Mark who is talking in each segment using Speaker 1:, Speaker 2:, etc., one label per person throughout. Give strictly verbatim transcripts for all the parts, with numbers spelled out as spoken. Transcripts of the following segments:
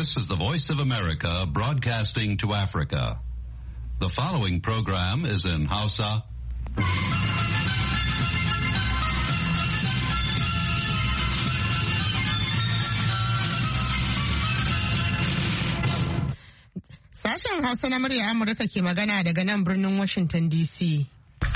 Speaker 1: This is the Voice of America broadcasting to Africa. The following program is in Hausa.
Speaker 2: Sashen Hausa na murya Amurka ke magana daga nan birnin Washington D C.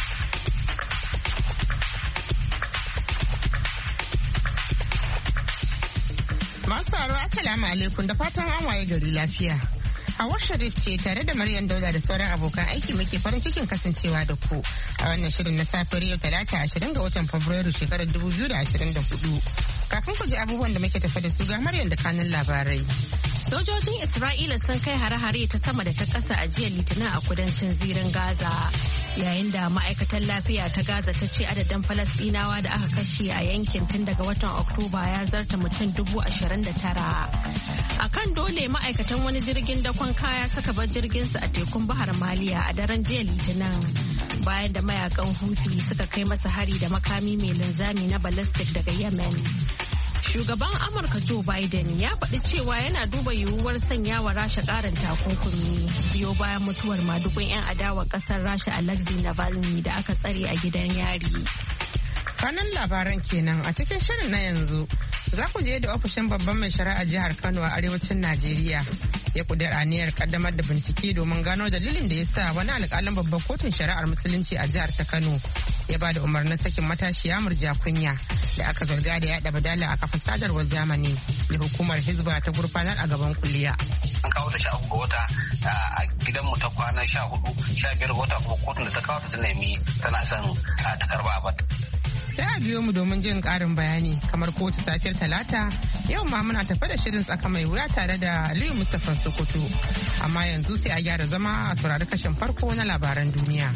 Speaker 2: Masu aro assalamu alaikum da fatan an waye gari lafiya. Hawa Sharif ce tare da Maryam Dauda da sauran abokan aiki muke farin cikin kasancewa da ku a wannan shirin na safiyar yau talata ashirin ga watan Fabrairu shekarar dubu biyu da ashirin da hudu. Kafin ku ji abubuwan da muke tafa da su ga Maryam da kanun labarai.
Speaker 3: Sojojin Isra'ila sun kai hare-hare ta sama da ta ƙasa a jiya Litinin a kudancin zirin Gaza, yayin da ma'aikatar lafiya ta Gaza ta ce adadin Falasɗinawa da aka kashe a yankin tun daga watan Oktoba ya zarta mutum dubu ashirin da tara. A kan dole ma'aikatan wani jirgin dakon kaya suka bar jirginsu a tekun Bahar Maliya a daren jiya Litinin, bayan da mayakan Houthi suka kai masa hari da makami mai linzami na ballistic daga Yemen. Shugaban Amurka Joe Biden ya faɗi cewa yana duba yiwuwar sanya wa Rasha ƙarin takunkumi biyo bayan mutuwar madugun 'yan adawa ƙasar Rasha Alexei Navalny da aka tsare a gidan yari.
Speaker 2: Kanan labaran kenan a cikin shirin na yanzu za ku je da ofishin babban mai shari'a jihar Kano a arewacin Najeriya ya kudura aniyar kaddamar da bincike domin gano dalilin da ya sa wani alƙalin babban kotun shari'ar musulunci a jihar ta Kano ya ba da umarnin sakin matashiya Murja Kunya da aka zarga da yaɗa badala a kafa sadarwar zamani da hukumar Hizba ta gurfanar a gaban kuliya.
Speaker 4: An kawo ta sha uku ga wata a gidanmu ta kwana sha hudu sha biyar ga wata kuma kotun da ta kawo ta ta nemi tana son ta karba abad.
Speaker 2: Sai a biyo mu domin jin karin bayani kamar kowace safiyar talata yau ma muna tafe da shirin tsaka mai wuya tare da Aliyu Mustapha Sokoto, amma yanzu sai a gyara zama a saurari kashin farko na labaran duniya.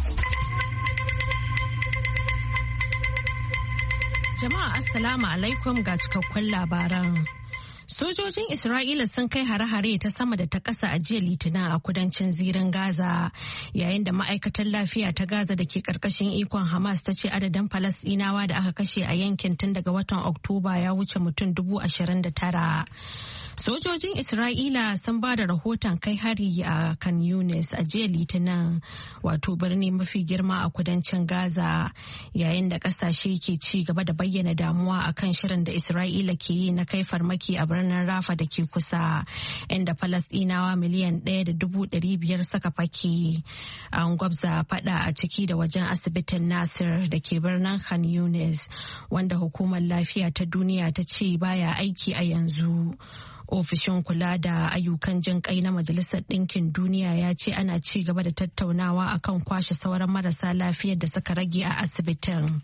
Speaker 3: Jama'a assalamu alaikum ga cikakkun labaran. Sojojin Isra'ila sun kai hare-hare ta sama da ta ƙasa a jiya Litinin a kudancin zirin Gaza, yayin da ma'aikatar lafiya ta Gaza da ke ƙarƙashin ikon Hamas ta ce adadin Falasɗinawa da aka kashe a yankin tun daga watan Oktoba ya wuce mutum dubu ashirin da tara. Sojojin Isra'ila sun ba da rahoton kai hari a Khan Yunis a jiya Litinin, wato birni mafi girma a kudancin Gaza, yayin da ƙasashe ke ci gaba da bayyana damuwa akan shirin da Isra'ila ke yi na kai farmaki a birnin Rafa da ke kusa, inda Falasɗinawa miliyan ɗaya da dubu ɗari biyar suka fake. An gwabza fada a ciki da wajen asibitin Nasir da ke birnin Khan Yunis, wanda hukumar lafiya ta duniya ta ce baya aiki a yanzu. Ofishin kula da ayyukan jin kai na Majalisar Ɗinkin Duniya ya ce ana ci gaba da tattaunawa akan kwashe sauran marasa lafiyar da suka rage a asibitin.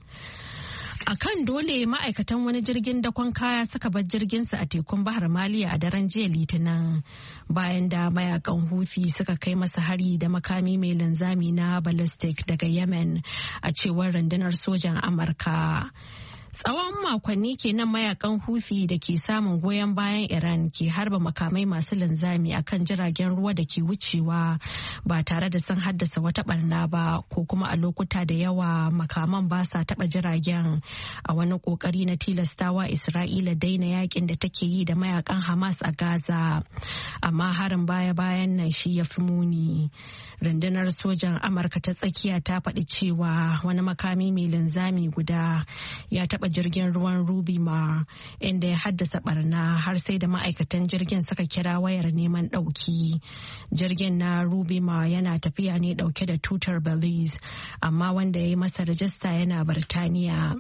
Speaker 3: A kan dole ma'aikatan wani jirgin dakon kaya suka bar jirginsu a tekun Bahar Maliya a daren jiya Litinin, bayan da mayakan Houthi suka kai masa hari da makami mai linzami na ballistic daga Yemen, a cewar rundunar sojan Amurka. Tsawon makonni kenan mayakan Houthi da ke samun goyon bayan Iran ke harba makamai masu linzami akan jiragen ruwa da ke wucewa ba tare da sun haddasa wata barna ba, ko kuma a lokuta da yawa makaman ba sa taba jiragen, a wani kokari na tilastawa Isra'ila daina yakin da take yi da mayakan Hamas a Gaza. Amma harin baya-bayan nan shi ya fi muni. Rundunar sojan Amurka ta tsakiya ta faɗi cewa wani makami mai linzami guda ya taɓa jirgin ruwan Ruby Mar, inda ya haddasa barna har sai da ma'aikatan jirgin suka kira wayar neman ɗauki. Jirgin na Ruby Mar yana tafiya ne ɗauke da tutar Belize, amma wanda ya yi masa rajista yana Birtaniya.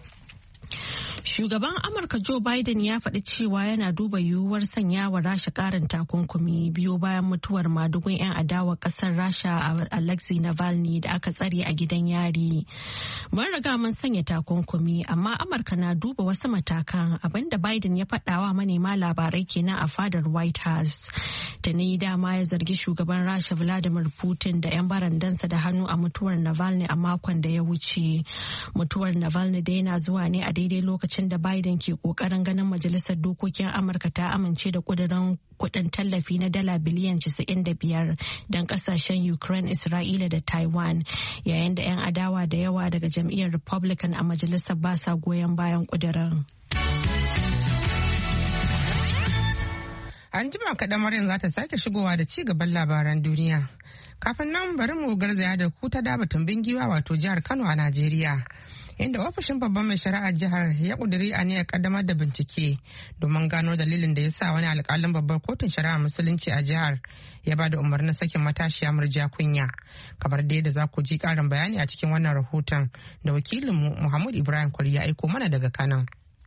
Speaker 3: Shugaban Amurka Joe Biden ya faɗi cewa yana duba yiwuwar sanya wa Rasha ƙarin takunkumi biyo bayan mutuwar madugun 'yan adawa ƙasar Rasha Alexei Navalny da aka tsare a gidan yari. Mun riga mun sanya takunkumi, amma Amurka na duba wasu matakan, abinda Biden ya faɗawa manema labarai kenan a fadar White House. Da ni dama ya zargi shugaban Rasha Vladimir Putin da 'yan barandansa da hannu a mutuwar Navalny a makon da ya wuce. Mutuwar Navalny da yana zuwa ne a daidai lokacin da Biden ke kokarin ganin majalisar dokokin Amurka ta amince da kudirin kudin tallafi na dala biliyan casa'in da biyar don kasashen Ukraine, Isra'ila da Taiwan, yayin da 'yan adawa da yawa daga jam'iyyar Republican a majalisar ba sa goyon bayan kudirin.
Speaker 2: An jima kaɗan Maryam za ta sake shigowa da ci gaban labaran duniya. Kafin nan bari mu garzaya da ku ta daba tumbin giwa wato jihar Kano a Najeriya. Inda ofishin babban mai shari'ar jihar ya kuduri aniyar kaddamar da bincike domin gano dalilin da ya sa wani alkalin babbar kotun shari'ar musulunci a jihar ya ba da umarnin sakin matashiya Murja Kunya. Kamar dai da za ku ji karin bayani a cikin wannan rahoton da wakilinmu Muhammad Ibrahim Kwari ya aiko mana daga Kano.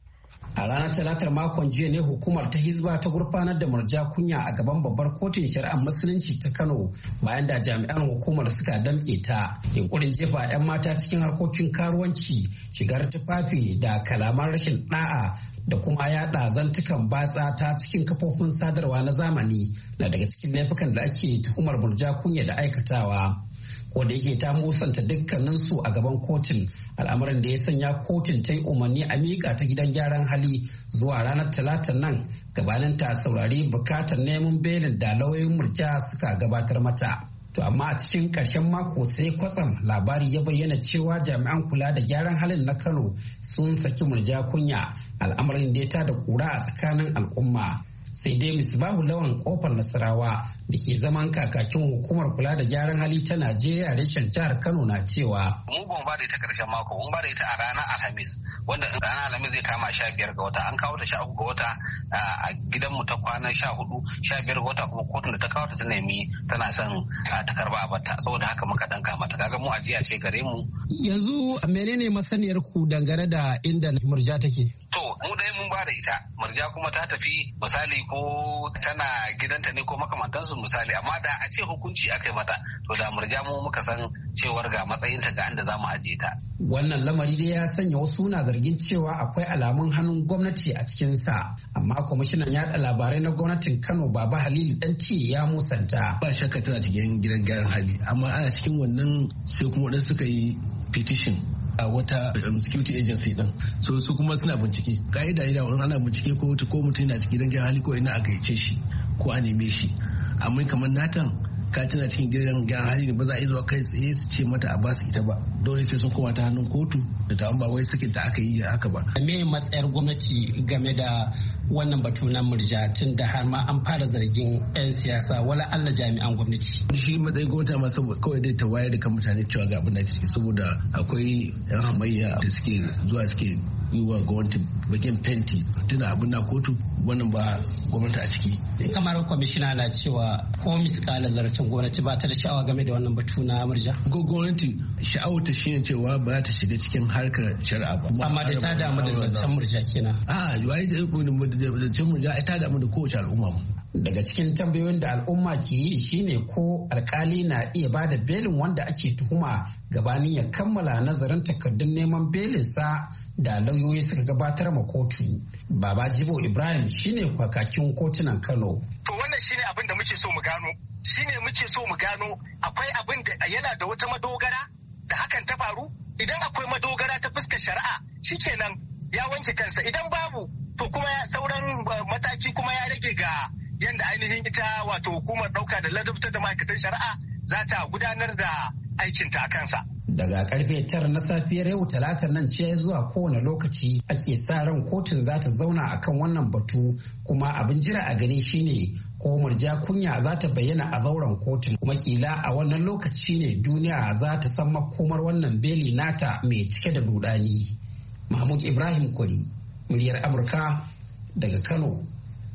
Speaker 5: A ranar talatar makon jiya ne hukumar ta Hizba ta gurfanar da Murja Kunya a gaban babbar kotun shari'ar musulunci ta Kano bayan da jami'an hukumar suka damƙe ta yunkurin jefa 'yan mata cikin harkokin karuwanci, shigar tufafi da kalaman rashin ɗa'a da kuma yaɗa zantukan batsa ta cikin kafofin sadarwa na zamani na daga cikin laifukan da ake tuhumar Murja Kunya da aikatawa. Wanda yake ta musanta dukkaninsu a gaban kotun, al'amarin da ya sanya kotun ta yi umarni a miƙa ta gidan gyaran hali zuwa ranar talata nan gabanin ta saurari bukatar neman belin da lauyoyin Murja suka gabatar mata. To amma a cikin ƙarshen mako sai kwatsam labari ya bayyana cewa jami'an kula da gyaran halin na Kano sun saki Murja Kunya, al'amarin da ya tada kura a tsakanin al'umma. Sai dai Misbahu Lawan Kofar Nasarawa da ke zaman kakakin hukumar kula da gyaran hali ta Najeriya reshen jihar Kano na cewa
Speaker 4: mu ban ba da ita karshen mako, mun ba da ita a ranar Alhamis, wanda ranar Alhamis zai kama sha biyar ga wata, an kawo ta sha uku ga wata a gidanmu ta kwana sha hudu, sha biyar ga wata kuma kotun da ta kawo ta ta nemi tana son ta karba a bata, saboda haka muka dan kama ta. Kaga mu ajiya ce gare mu.
Speaker 5: Yanzu menene masaniyar ku dangane da inda Murja take?
Speaker 4: To mu dai mun ba da ita, Murja kuma ta tafi misali ko tana gidanta ne ko makamantansu misali, amma da a ce hukunci aka yi mata to da Murja mu muka san cewar ga matsayinta ga inda za mu ajiye ta.
Speaker 5: Wannan lamari dai ya sanya wasu na zargin cewa akwai alamun hannun gwamnati a cikinsa, amma kwamishinan yaɗa labarai na gwamnatin Kano Baba Halilu Danti ya musanta.
Speaker 6: Ba shakka tana cikin gidan gyaran hali, amma ana cikin wannan sai kuma waɗansu suka yi petition a wata security agency din, so su kuma suna bincike ka'ida ida wani ana bincike ko ko mutum yana cikin gidan hali ko ina aka yace shi ko a neme shi, amma kamar natan ka tana cikin gidan gyaran hali ne ba za a yi zuwa kai tsaye su ce mata a basu ita ba, dole sai sun koma ta hannun kotu da ta ba wai sakin ta aka yi haka ba.
Speaker 5: Me matsayar gwamnati game da wannan batu na Murja tun da har ma an fara zargin 'yan siyasa wala Allah jami'an gwamnati?
Speaker 6: Shi matsayin gwamnati ma saboda kawai dai ta wayar da kan mutane cewa ga abin da ke saboda akwai 'yan hamayya da suke zuwa suke yi wa gwamnati bakin fenti tuna abin na kotu, wannan ba gwamnati a ciki.
Speaker 5: Kamar kwamishina na cewa ko miskala zarcen gwamnati ba ta da sha'awa game da wannan batu na Murja.
Speaker 6: Gwamnati sha'awar ta shine cewa ba ta shiga cikin harkar shari'a ba.
Speaker 5: Amma da ta damu da zancen Murja kenan.
Speaker 6: A yi da zancen Murja ta damu da kowace al'umma mu.
Speaker 5: Daga cikin tambayoyin da al'umma ke yi shine ko alkali na iya ba da belin wanda ake tuhuma gabanin ya kammala nazarin takardun neman belinsa da lauyoyi suka gabatar ma kotu. Baba Jibo Ibrahim shine kwakakin kotunan Kano.
Speaker 7: To wannan shine abin da muke so mu gano. Shine muke so mu gano akwai abin da yana da wata madogara da hakan ta faru. Idan akwai madogara ta fuskar shari'a shikenan ya wanke kansa, idan babu to kuma sauran mataki kuma ya rage ga yanda ainihin ita wato hukumar ɗauka da ladabtar da ma'aikatan shari'a za ta gudanar da aikinta a kansa.
Speaker 5: Daga karfe tara na safiyar yau talata nan ce zuwa kowane lokaci ake sa ran kotun za ta zauna akan wannan batu, kuma abin jira a gani shine ko Murja Kunya za ta bayyana a zauren kotun, kuma kila a wannan lokaci ne duniya za ta san makomar wannan beli nata mai cike da rudani. Mahmud Ibrahim Kwari, muryar Amurka daga Kano,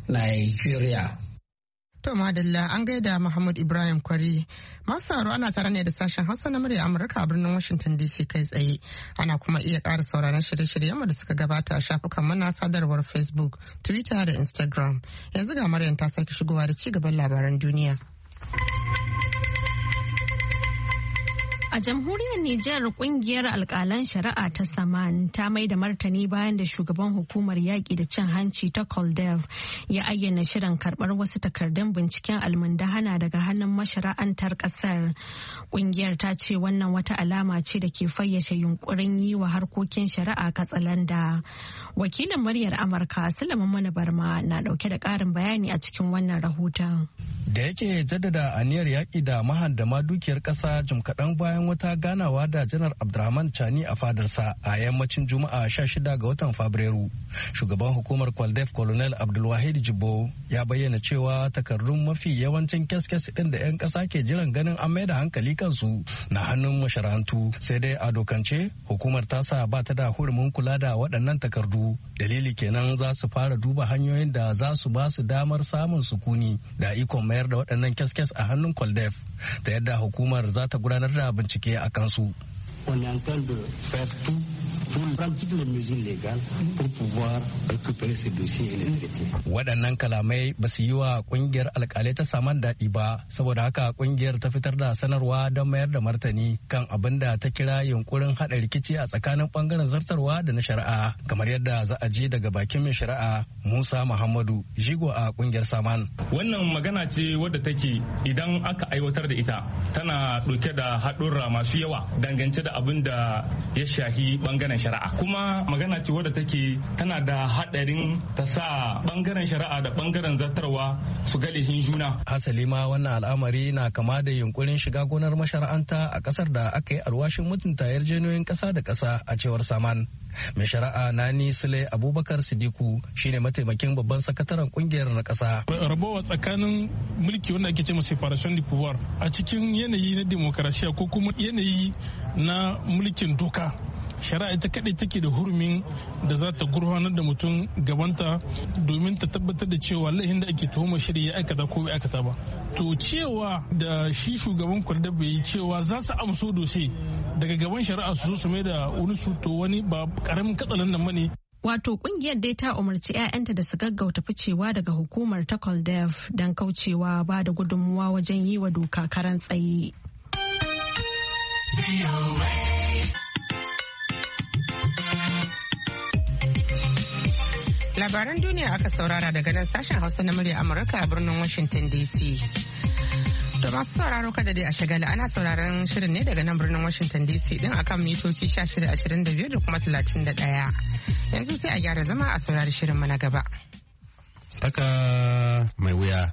Speaker 5: Nigeria.
Speaker 2: To madalla an gaida Muhammad Ibrahim Kwari. Masu sauraro ana tare ne da sashen Hausa na murya Amurka a birnin Washington D C kai tsaye. Ana kuma iya ƙara sauraron shirye-shiryen da suka gabata a shafukan mana sadarwar Facebook, Twitter da Instagram. Yanzu ga Maryam ta sake shigowa da ci gaban labaran duniya.
Speaker 3: A jamhuriyar Nijar kungiyar alkalan shari'a ta Saman ta mai da martani bayan da shugaban hukumar yaƙi da cin hanci ta Koldev ya ayyana shirin karɓar wasu takardun binciken almundahana daga hannun mashara'antar ƙasar. Kungiyar ta ce wannan wata alama ce da ke fayyace yunkurin yi wa harkokin shari'a katsalanda. Wakilin muryar Amurka Sulaiman Mana Barma na ɗauke da ƙarin bayani a cikin wannan rahoton.
Speaker 8: Da yake jaddada aniyar yaƙi da mahandama dukiyar ƙasa jim kaɗan bayan bayan wata ganawa da Janar Abdurrahman Chani a fadarsa a yammacin Juma'a sha shida ga watan Fabrairu. Shugaban hukumar Kwaldef Colonel Abdulwahid Jibbo ya bayyana cewa takardun mafi yawancin kes-kes ɗin da 'yan ƙasa ke jiran ganin an mai da hankali kansu na hannun masharantu. Sai dai a dokance hukumar tasa ba ta da hurumin kula da waɗannan takardu. Dalili kenan za su fara duba hanyoyin da za su ba su damar samun sukuni da ikon mayar da waɗannan kes-kes a hannun Kwaldef ta yadda hukumar za ta gudanar da bincike a kansu.
Speaker 9: On est en train de faire tout pour prendre toutes les mesures légales pour pouvoir récupérer ces dossiers et les traiter.
Speaker 8: Waɗannan kalamai ba su yi wa ƙungiyar alƙalai ta saman daɗi ba, saboda haka ƙungiyar ta fitar da sanarwa don mayar da martani kan abin da ta kira yunkurin haɗa rikici a tsakanin ɓangaren zartarwa da na shari'a, kamar yadda za a ji daga bakin mai shari'a Musa Muhammadu, jigo a ƙungiyar Saman.
Speaker 10: Wannan magana ce wadda take idan aka aiwatar da ita tana ɗauke da haɗurra masu yawa dangance da abin da ya shahi bangaren shari'a, kuma magana ce wadda take tana da hadarin ta sa bangaren shari'a da bangaren zartarwa su ga lehin juna.
Speaker 8: Hasali ma wannan al'amari na kama da yunkurin shiga gonar mashara'anta a kasar da aka yi alwashin mutunta yarjejeniyoyin kasa da kasa a cewar Saman. Mai shari'a Nani Sule Abubakar Sidiku shine mataimakin babban sakataren kungiyar na kasa.
Speaker 11: Rabawa tsakanin mulki wanda ake ce separation du pouvoir a cikin yanayi na demokarasiya ko kuma yanayi na mulkin doka, shari'a ita kadai take da hurumin da za ta gurfanar da mutum gabanta domin ta tabbatar da cewa laihin da ake tuhumar shari'a ya aikata ko bai aikata ba. To cewa da shi shugaban kwalda bai yi cewa za su amso dose daga gaban shari'a su zo su mai da wani su to wani ba karamin katsalan nan bane.
Speaker 3: Wato kungiyar dai ta umarci 'ya'yanta da su gaggauta ficewa daga hukumar ta Kwaldef don kaucewa ba da gudunmuwa wajen yi wa doka karan tsaye.
Speaker 2: Labaran duniya aka saurara daga nan sashen Hausa na murya Amurka a birnin Washington D C. To masu sauraro kada dai a shagala ana sauraron shirin ne daga nan birnin Washington D C din akan mitoci sha shida ashirin da biyu da kuma talatin da ɗaya. Yanzu sai a gyara zama a saurari shirin na gaba.
Speaker 12: Tsaka mai wuya.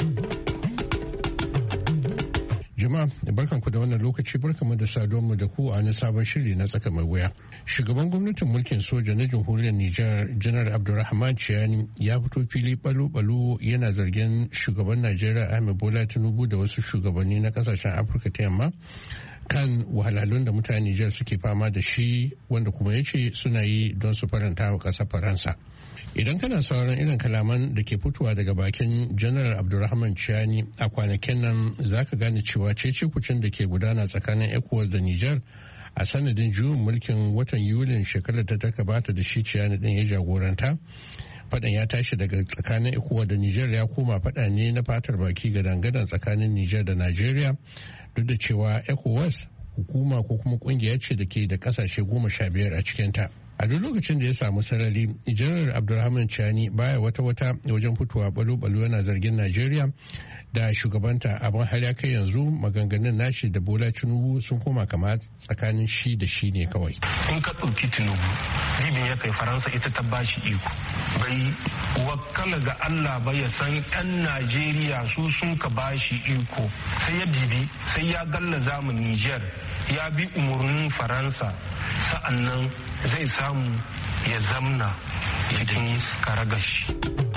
Speaker 12: Jama'a barkanku da wannan lokaci barkanmu da saduwarmu da ku a wani sabon shiri na tsaka mai wuya. Shugaban gwamnatin mulkin soja na jamhuriyar Nijar Janar Abdulrahman Chiani ya fito fili balo-balo yana zargin shugaban Najeriya Ahmed Bola Tinubu da wasu shugabanni na kasashen Afirka ta yamma kan wahalhalun da mutanen Nijar suke fama da shi wanda kuma ya ce suna yi don su faranta wa ƙasar Faransa. Idan kana sauran irin kalaman da ke fitowa daga bakin janar Abdulrahman Chiani a kwanakin nan za ka gane cewa cece kucin da ke gudana tsakanin ECOWAS da Nijar a sanadin juyin mulkin watan Yulin shekarar da ta gabata da shi Chiani din ya jagoranta. Fadan ya tashi daga tsakanin ECOWAS da Nijar ya koma fada ne na fatar baki gadan-gadan tsakanin Nijar da Najeriya, duk da cewa ECOWAS hukuma ko kuma kungiya ce da ke da kasashe goma sha biyar a cikinta. A duk lokacin da ya samu sarari, janar Abdulrahman Chiani baya wata-wata wajen fitowa balo-balo yana zargin Najeriya da shugabanta, abin har ya kai yanzu maganganun nashi da Bola Tinubu sun koma kama tsakanin shi da shi ne kawai.
Speaker 13: In ka ɗauki Tinubu, Libya ya kai Faransa ita ta bashi iko. Bai wakala ga Allah ba ya san 'yan Najeriya su sun ka bashi iko. Sai ya bibi, sai ya gallaza mu Niger, ya bi umarnin Faransa, sa'annan zai samu ya zamna cikin karagashi.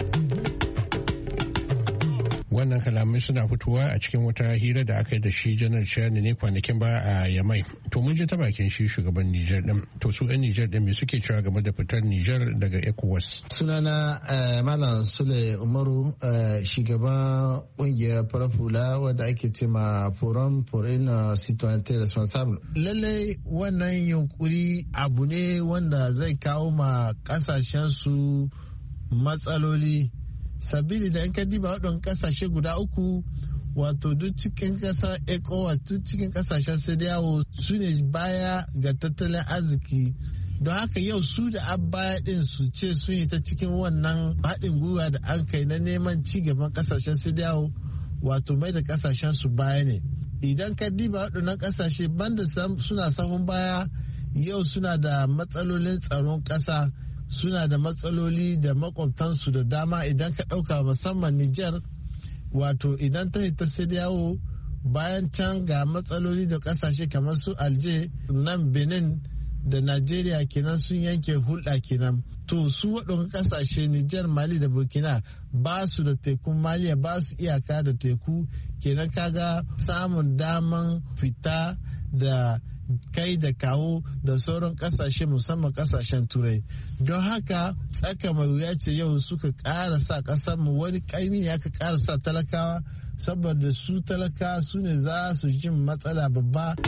Speaker 12: Wannan kalamai suna fitowa a cikin wata hira da aka yi da shi janar Chiani ne kwanakin ba a Yamai. To mun ji ta bakin shi shugaban Nijar din. To su 'yan Nijar din me suke cewa game da fitar Nijar daga ECOWAS?
Speaker 14: Sunana Malam Sule Umaru, shugaban kungiyar farafula wadda ake ce ma Forum for une Citoyenneté Responsable. Lallai wannan yunkuri abu ne wanda zai kawo ma kasashen su matsaloli. Sabili da in ka diba waɗannan ƙasashe guda uku, wato duk cikin ƙasa ECOWAS duk cikin ƙasashen sai yawo su ne baya ga tattalin arziki. Don haka yau su da abaya ɗin su ce sun yi ta cikin wannan haɗin gwiwa da an kai na neman ci gaban ƙasashen sai yawo, wato mai da ƙasashen su baya ne. Idan ka diba waɗannan ƙasashe banda suna sahun baya, yau suna da matsalolin tsaron ƙasa, suna da matsaloli da makwabtansu da dama. Idan ka ɗauka musamman Nijar, wato idan ta ta sai yawo bayan can ga matsaloli da kasashe kamar su alje nan benin da Najeriya kenan sun yanke hulɗa kenan. To su waɗanda ƙasashe Nijar, Mali da Burkina ba su da tekun Maliya ba su iyaka da teku kenan kaga samun daman fita da kai da kawo da sauran ƙasashe musamman ƙasashen turai. Don haka tsaka mai wuya ce yau suka ƙara sa ƙasar mu wani ƙaimi ya ka ƙara sa talakawa saboda su talakawa su ne za su jin matsala babba.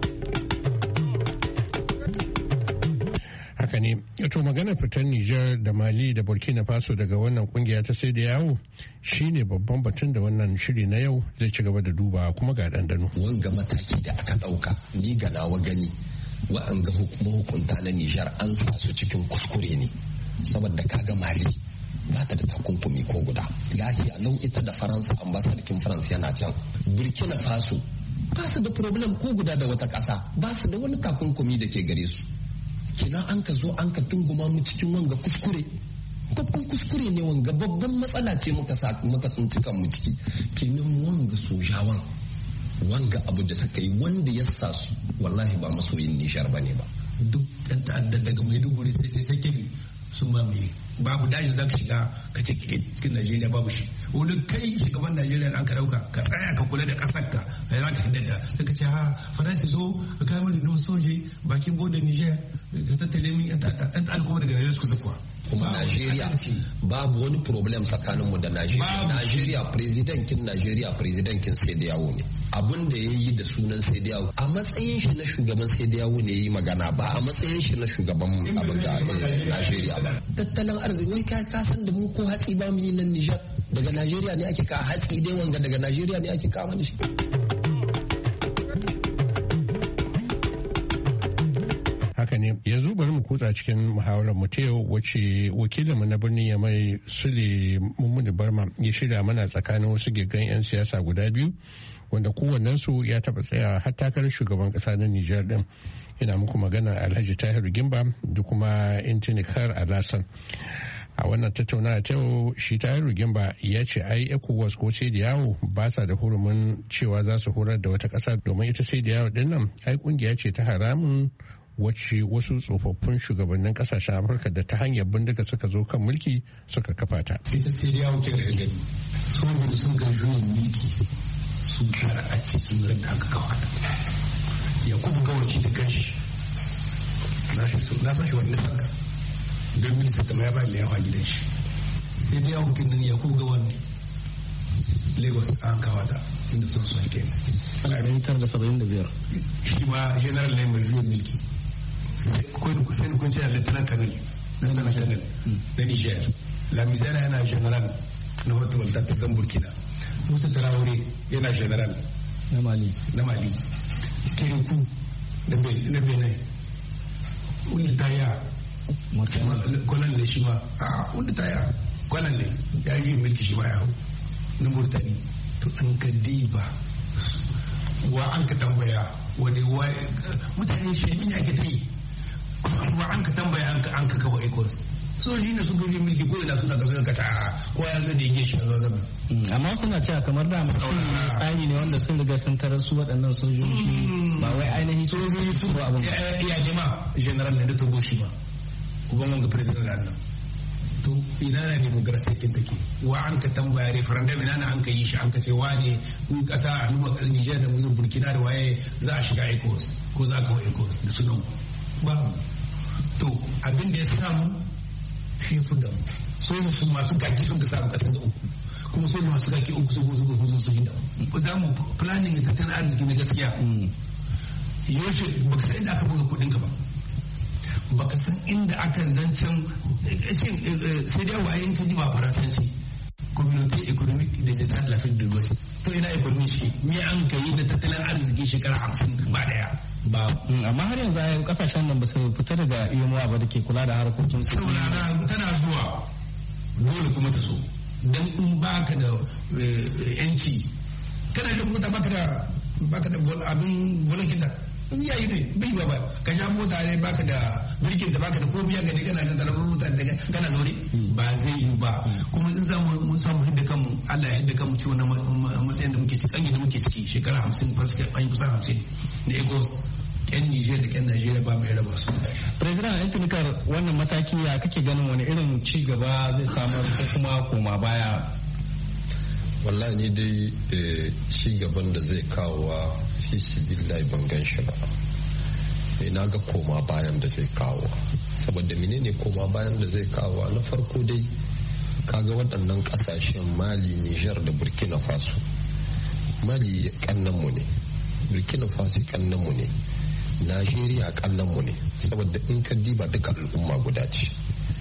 Speaker 12: Haka ne, to maganar fitar Nijar da Mali da Burkina Faso daga wannan kungiya ta sai da yawo shine babban batun da wannan shiri na yau zai ci gaba da duba kuma ga dandano.
Speaker 15: Wanga mataki da aka ɗauka ni ga nawa gani wa'anga mahukunta na Nijar an sa su cikin kuskure ne saboda kaga Mali ba ta da takunkumi ko guda. Lafiya lau ita da Faransa ambasadakin Faransa yana can. Burkina Faso ba su da problem ko guda da wata ƙasa ba su da wani takunkumi da ke gare su. Kina an ka zo an ka tunguma mu cikin wanga kuskure babban kuskure ne wanga babban matsala ce muka sa muka tsinci kan mu ciki kenan wanga sojawan wanga abu da suka yi wanda ya sa su wallahi ba masoyin Nijar bane ba
Speaker 6: duk ɗan ta'adda daga Maiduguri sai sai sai kiri sun ba mai babu daji za ka shiga ka ce cikin Najeriya babu shi wani kai shugaban Najeriya an ka dauka ka tsaya ka kula da kasar ka za ka hiddata sai ka ce ha faransa zo ka kai mani da soje bakin bodin Niger ka tattale min yan ta'adda kuma daga Najeriya suka zakuwa
Speaker 15: kuma Najeriya babu wani problem tsakaninmu da Najeriya Najeriya presidentin Najeriya presidentin sai da yawo ne abun da ya yi da sunan sai da yawo a matsayin shi na shugaban sai da yawo ne ya yi magana ba a matsayin shi na shugaban abin da Najeriya ba tattalin arziki wai ka san da mu ko hatsi ba mu yi nan Nijar daga Najeriya ne ake kawo hatsi dai wanga daga Najeriya ne ake kawo shi.
Speaker 12: Haka ne yanzu bari mu kutsa cikin muhawarar mu ta yau wacce wakilinmu na birnin Yamai Sule Mummuni Barma ya shirya mana tsakanin wasu giggan 'yan siyasa guda biyu wanda kowannensu ya taɓa tsaya har takarar shugaban ƙasa na Nijar din. Ina muku magana Alhaji Tahiru Gimba da kuma Intinikar Alasan. A wannan tattaunawa ta yau shi Tahiru Gimba ya ce ai ECOWAS ko sai da yawo ba sa da hurumin cewa za su horar da wata ƙasa domin ita sai da yawo din nan ai kungiya ce ta haramun wacce wasu tsofaffin shugabannin kasashen Afirka da ta hanyar bindiga suka zo kan mulki suka kafa ta.
Speaker 6: Ita sai da yawo ke da gani sun gudu sun ga juyin mulki sun shara a cikin ran da aka kawo ya kuma gawaci da kanshi na sashi wani sanka don minista ta ya ba mai yawa gidan shi sai da yawon kinin ya kuma gawan Lagos an kawo da inda sun son ke
Speaker 8: da saba'in da biyar
Speaker 6: shi ma general ne mai juyin mulki sai kun ce da lieutenant colonel lieutenant colonel na Niger Lamizana yana general na hotel ta san Burkina Musa Traore yana general
Speaker 8: na Mali
Speaker 6: na Mali Kirikou na Benin wanda ta ya kwanan ne shi ma a wanda ta ya kwanan ne ya yi mulki shi ma ya hau na Murtani to an ka diba wa an ka tambaya wani mutane shi ne ake ta yi wa an ka tambaya an ka kawo ecos so shi ne sun gaji mulki ko ina suna kasar kata ko ya zo da yake shi a zuwa zama
Speaker 8: amma suna cewa kamar da mutum tsari ne wanda sun riga sun tarar su waɗannan sojoji ba wai ainihin sojoji su ba abin
Speaker 6: ya jama general ne da togo shi ma uban wanga president da annan to ina na demokrasiya kin take wa an ka tambaya referendum ina na an ka yi shi an ka ce wane kasa a Niger da Burkina da waye za a shiga ecos ko za a kawo ecos da sunan babu to abin da ya samu shi fi da mu soja su masu gaki sun ka samu kasar da uku kuma soja masu gaki uku su gozu gozu su hinda mu za mu planning da tattalin arziki na gaskiya yaushe baka san inda aka buga kudin ka ba baka san inda aka zancen sai dai wayan ka ji ba faransanci communauté économique des états de l'Afrique de l'Ouest to ina economy shi me an kai da tattalin arziki shekara hamsin ba daya ba
Speaker 8: amma har yanzu ayyukan kasashen nan ba su fita daga iyomuwa ba da ke kula da harkokin su
Speaker 6: saurara tana zuwa dole kuma ta so dan in baka da yanci kana da mota baka da baka da abin volunteer in yayi ne bai ba ka ja mota ne baka da birkin da baka da komai ya gani kana da talabar mota da kana zaure ba zai yi ba kuma in zamu mun samu hidda kanmu Allah ya hidda kanmu cikin wannan matsayin da muke ciki kangi da muke ciki shekara hamsin fasika an yi kusan hamsin da ego yan Nijar da yan Najeriya ba mai raba su.
Speaker 8: President Antinikar wannan mataki ya kake ganin wani irin ci gaba zai samar ko kuma koma baya?
Speaker 15: Wallahi ni dai ci gaban da zai kawo fi sibillahi ban gan shi ba. Na ga koma bayan da zai kawo saboda menene koma bayan da zai kawo na farko dai kaga waɗannan ƙasashen Mali, Nijar da Burkina Faso. Mali kannanmu ne, Burkina Faso kannanmu ne, Najeriya kannanmu ne saboda in ka diba duka al'umma guda ce.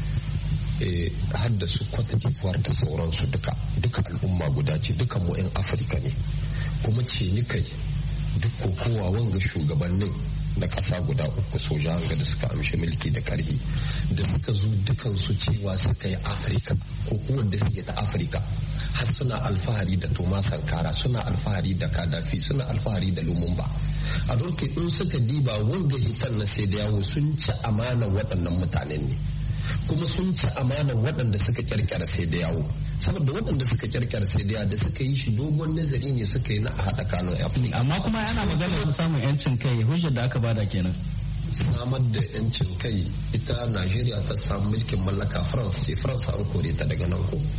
Speaker 15: Har da su Cote d'Ivoire da sauransu duka duka al'umma guda ce, duka mu 'yan Afirka ne, kuma ce ni kai duk kokowa wanga shugabannin na ƙasa guda uku soja hanga da suka amshi mulki da ƙarfi da suka zo dukansu cewa suka yi Afirka ko kowanne suke ta Afirka har suna alfahari da Thomas Sankara, suna alfahari da Gaddafi, suna alfahari da Lumumba. A doke in suka diba wanga hitan na sai da yawo sun ci amanan waɗannan mutanen ne, kuma sun ci amanan waɗanda suka kyarkyara sai da yawo, saboda waɗanda suka kyarkyara sai da da suka yi shi dogon nazari ne suka yi na a haɗa kanun Afirka.
Speaker 8: Amma kuma yana magana samun yancin kai, hujjar da aka bada kenan.
Speaker 15: Samar da yancin kai ita Najeriya ta samu mulkin mallaka France ce, France an kore ta daga nan ko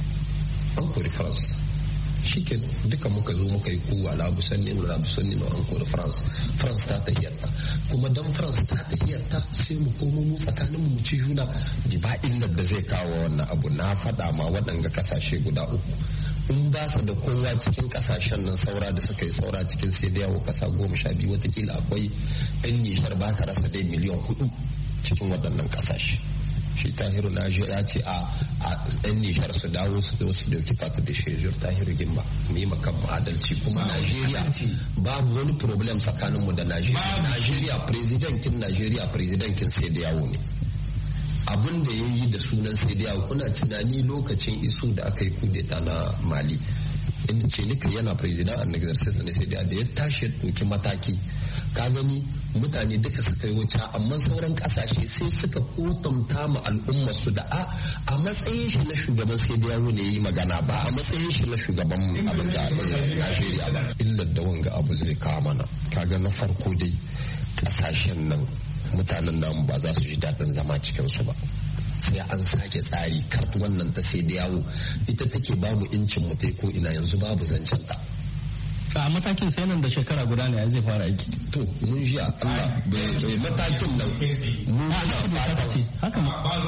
Speaker 15: an kori France shi ke duka muka zo muka yi kowa labu sanni na labu sanni na an kori France France ta tahiyarta kuma dan France ta tahiyarta sai mu komo mu tsakanin mu ci juna di ba illar da zai kawo wannan abu. Na faɗa ma waɗanga kasashe guda uku in ba su da kowa cikin kasashen nan saura da suka yi saura cikin sai da yawo kasa goma sha biyu watakila akwai yan Nijar ba ka rasa dai miliyan hudu cikin waɗannan kasashe. Shi Tahiru na ya ce a yan Nijar su dawo su zo su dauki katu da shejur Tahiru Gimba mu yi makan adalci kuma Najeriya babu wani problem tsakanin mu da Najeriya. Najeriya presidentin Najeriya presidentin sai da yawo ne. Abin da ya yi da sunan sai da yawo kuna tunani lokacin iso da aka yi kudeta na Mali inda ce nika yana president an exercise na sai da ya tashi ya ɗauki mataki ka gani mutane duka suka yi wuce amma sauran kasashe sai suka kotamta ma al'umma su da a a matsayin shi na shugaban sai da yawo ne yi magana ba a matsayin shi na shugaban abin da Najeriya ba. Illar da wanga abu zai kawo mana kaga na farko dai kasashen nan mutanen namu ba za su ji daɗin zama cikin su ba sai an sake tsari kartu wannan ta sai da yawo ita take ba mu incin mu ko ina yanzu babu zancen ta.
Speaker 8: A matakin sai nan da shekara guda ne zai fara aiki.
Speaker 15: To mun ji Allah bai matakin nan mu ba fata
Speaker 8: haka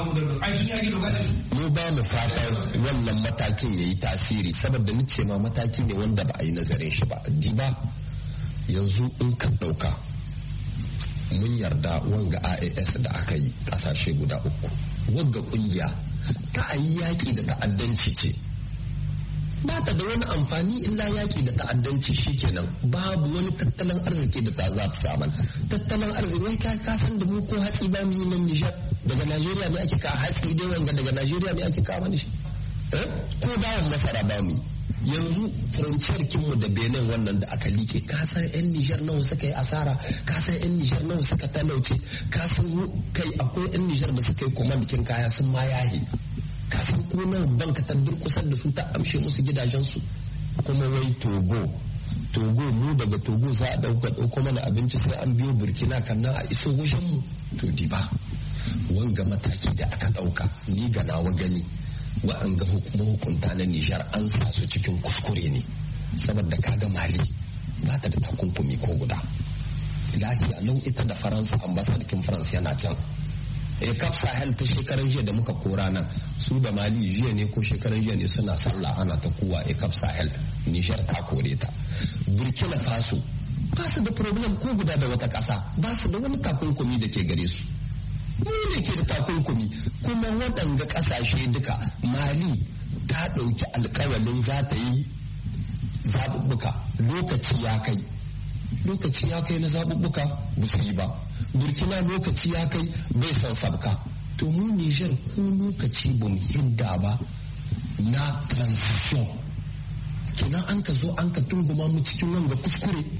Speaker 15: mu ba mu fata wannan matakin yayi tasiri saboda ni ce ma mataki ne wanda ba a yi nazarin shi ba. Diba yanzu in ka dauka mun yarda wanga A A S da aka yi kasashe guda uku wanga kungiya ta ayi yaki da ta'addanci ce ba ta da wani amfani illa yaki da ta'addanci shikenan babu wani tattalin arziki da ta za ta samu. Tattalin arziki wai ka san da mu ko hatsi ba mu yi nan Nijar daga Najeriya ne ake ka hatsi dai wanga daga Najeriya ne ake kawo shi eh ko dawon masara ba mu yanzu frontier kinmu da Benin wannan da aka like ka san yan Nijar nawa suka yi asara ka san yan Nijar nawa suka talauce ka san kai akwai yan Nijar da suka yi command kin kaya sun ma yahi kafin kunan banka ta durkusar da su ta amshe musu gidajensu kuma wai Togo Togo mu daga Togo za a dauka dauko mana abinci sai an biyo Burkina kan nan a iso wajen mu to di ba wanga mataki da aka dauka ni ga nawa gani wa'anga hukunta na Nijar an sa su cikin kuskure ne saboda kaga Mali ba ta da takunkumi ko guda lafiya lau ita da Faransa ambasadakin Faransa yana can e kaf Sahel ta shekaran jiya da muka kora nan su da Mali jiya ne ko shekaran jiya ne suna sallah ana ta kuwa e kaf Sahel Nijar ta kore ta. Burkina Faso ba su da problem ko guda da wata ƙasa ba su da wani takunkumi da ke gare su mu ne ke da takunkumi kuma waɗanga ƙasashe duka Mali ta ɗauki alƙawalin za ta yi zaɓuɓɓuka lokaci ya kai lokaci ya kai na zaɓuɓɓuka ba su yi ba. Burkina lokaci ya kai bai son sabka to mu Nijar ko lokaci ba mu hidda ba na transition kenan an ka zo an ka tunguma mu cikin wanga kuskure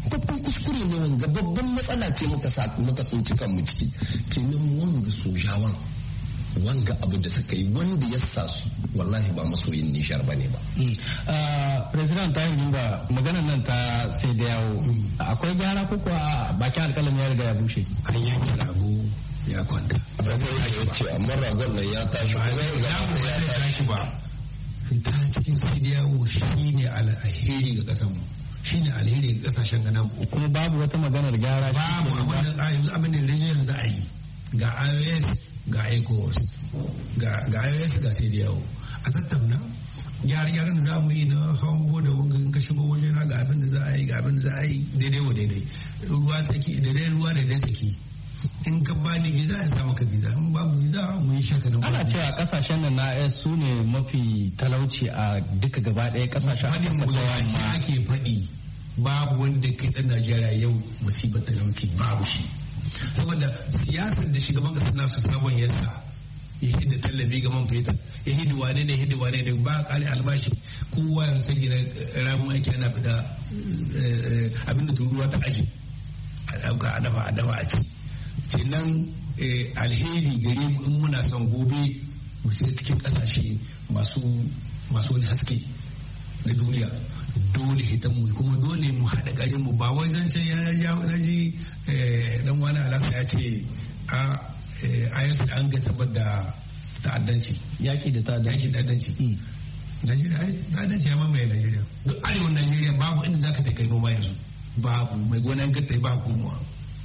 Speaker 15: babban kuskure ne wanga, babban matsala ce muka sa muka tsinci kanmu ciki. Kenan wanga sojawan wanga abu da suka yi wanda ya sa su wallahi ba masoyin Nijar ba ne ba.
Speaker 16: President ta yi ba maganar nan ta sai da yawo akwai gyara ko kuwa bakin alƙalami ya riga ya bushe.
Speaker 6: An yanke rago ya kwanta.
Speaker 15: Ba zai yi ce amma ragon nan ya tashi ba zai ya tashi ba.
Speaker 6: Fita cikin sai da yawo shi ne alheri ga ƙasar mu. Shi ne alheri ga ƙasashen gana mu.
Speaker 16: Kuma babu wata maganar gyara.
Speaker 6: Babu abin da yanzu abin da rijiyar za a yi ga I O S ga ECOWAS ga I O S ga sai da yawo a tattauna gyare-gyaren da za mu yi na hawan boda wanga in ka shigo waje na ga abin da za a yi ga abin da za a yi daidai wa daidai ruwa tsaki daidai ruwa daidai tsaki in ka bani visa ya samu ka visa in babu visa mu yi shaka da
Speaker 16: ana cewa kasashen nan na S su ne mafi talauci a duka gaba ɗaya kasashen
Speaker 6: Afirka ta yamma ake faɗi babu wanda kai ɗan Najeriya yau musibar talauci babu shi saboda siyasar da shugaban kasar nasu sabon yasa ya hidda tallafi ga man fetur ya hidda wane ne hidda wane ne ba kare albashi kowa ya san gina ramin aiki ana fita abinda turuwa ta aji a dauka a dafa a dafa a ci kenan alheri gare mu in muna son gobe mu shiga cikin kasashe masu masu wani haske na duniya dole hitan mu kuma dole mu haɗa ƙarin mu ba wai zance ya na ji dan wani alasa ya ce a ayas an ga tabbar da ta'addanci
Speaker 16: yaki da ta'addanci
Speaker 6: yaki ta'addanci Najeriya ai ta'addanci ya mamaye Najeriya duk arewan Najeriya babu inda zaka ta kai noma yanzu babu mai gonan gatta ba komowa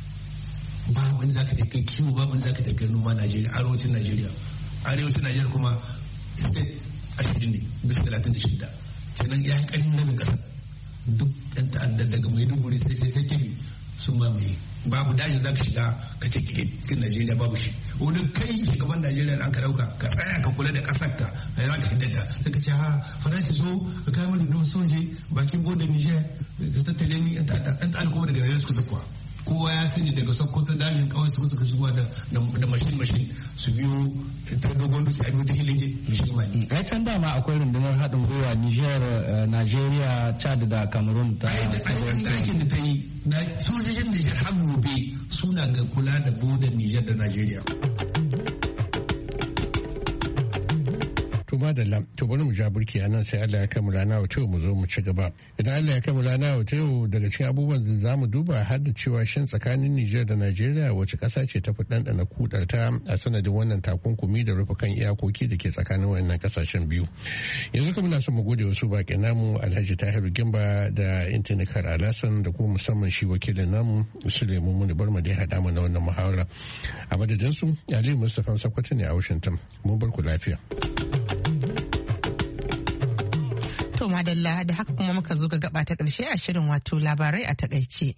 Speaker 6: babu inda zaka ta kai kiwo babu inda zaka ta kai noma Najeriya arewacin Najeriya arewacin Najeriya kuma state ashirin ne bisa talatin da shida kenan ya yi ƙarfin rabin ƙasa duk ɗan ta'addar daga maiduguri sai sai sai kemi sun mamaye babu daji za ka shiga ka ce cikin Najeriya babu shi wani kai shugaban Najeriya da aka ɗauka ka tsaya ka kula da ƙasar ka a yana ka hiddata sai ka ce ha faransa so ka kai mana don soje bakin bodin Niger ka tattale ni ɗan ta'adda ɗan ta'adda kuma daga Najeriya suka zakuwa kowa ya sani daga Sokoto dajin kawai suka suka shigo da da mashin mashin su biyo ta dogon dutse a biyo ta hilinge shi mali.
Speaker 16: Ai can dama akwai rundunar haɗin gwiwa Niger, Nigeria, Chad da Cameroon ta.
Speaker 6: Ai da aikin da ta yi na sojojin Niger har gobe suna ga kula da bodar Niger da Nigeria.
Speaker 12: madalla to bari mu ja burki a nan sai Allah ya kai mu rana wa mu zo mu ci gaba idan Allah ya kai mu rana wa daga cikin abubuwan da za mu duba har da cewa shin tsakanin Nijar da Najeriya wace ƙasa ce ta fi ɗanɗana kudarta a sanadin wannan takunkumi da rufe kan iyakoki da ke tsakanin wannan ƙasashen biyu yanzu kuma muna son mu gode wasu baƙi namu Alhaji Tahiru Gimba da Intanikar Alasan da kuma musamman shi wakilin namu Suleiman Muni Barma da ya haɗa mana wannan muhawara a madadin su Aliyu Mustapha Sakwato ne a Washington mun bar ku lafiya.
Speaker 2: To madalla da haka kuma muka zo ga gaba ta ƙarshe a shirin wato labarai a takaice.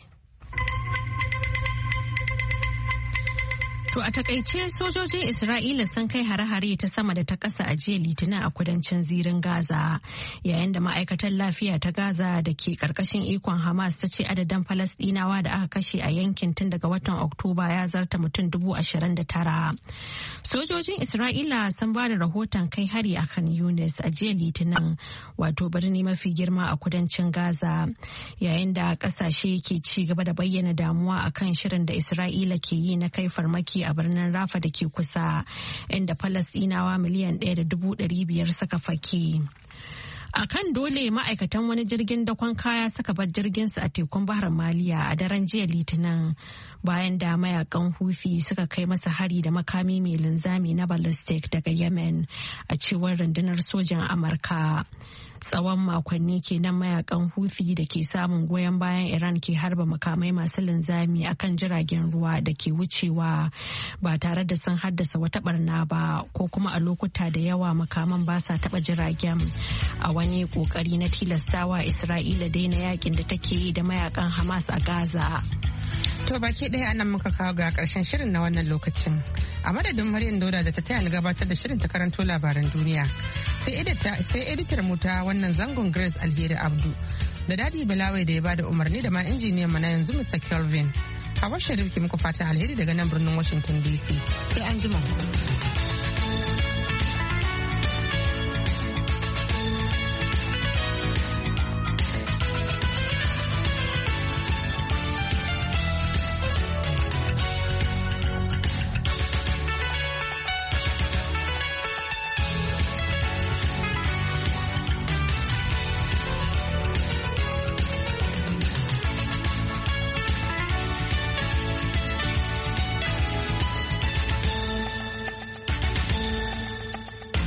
Speaker 3: To a takaice sojojin Isra'ila sun kai hare-hare ta sama da ta ƙasa a jiya Litinin a kudancin zirin Gaza, yayin da ma'aikatar lafiya ta Gaza da ke ƙarƙashin ikon Hamas ta ce adadin Falasɗinawa da aka kashe a yankin tun daga watan Oktoba ya zarta mutum dubu ashirin da tara. Sojojin Isra'ila sun ba da rahoton kai hari a Khan Yunis a jiya Litinin, wato birni mafi girma a kudancin Gaza, yayin da ƙasashe ke ci gaba da bayyana damuwa akan shirin da Isra'ila ke yi na kai farmaki a birnin Rafa da ke kusa, inda Falasɗinawa miliyan ɗaya da dubu ɗari biyar suka fake. A kan dole ma'aikatan wani jirgin dakon kaya suka bar jirginsu a tekun Bahar Maliya a daren jiya Litinin bayan da mayakan Hufi suka kai masa hari da makami mai linzami na ballistic daga Yemen, a cewar rundunar sojan Amurka. Tsawon makonni kenan mayakan Houthi da ke samun goyon bayan Iran ke harba makamai masu linzami akan jiragen ruwa da ke wucewa ba tare da sun haddasa wata barna ba, ko kuma a lokuta da yawa makaman ba sa taba jiragen, a wani kokari na tilastawa Isra'ila daina yakin da take yi da mayakan Hamas a Gaza.
Speaker 2: To baki ɗaya anan muka kawo ga ƙarshen shirin na wannan lokacin. A madadin Maryam Dauda da ta taya ni gabatar da shirin ta karanto labaran duniya. Sai editar mu ta wannan zangon Grace Alheri Abdu. Da Dadi Balawai da ya bada umarni da ma injiniyan mu na yanzu Mister Kelvin. Hawa Sharif ke muku fatan alheri daga nan birnin Washington D C. Sai an jima.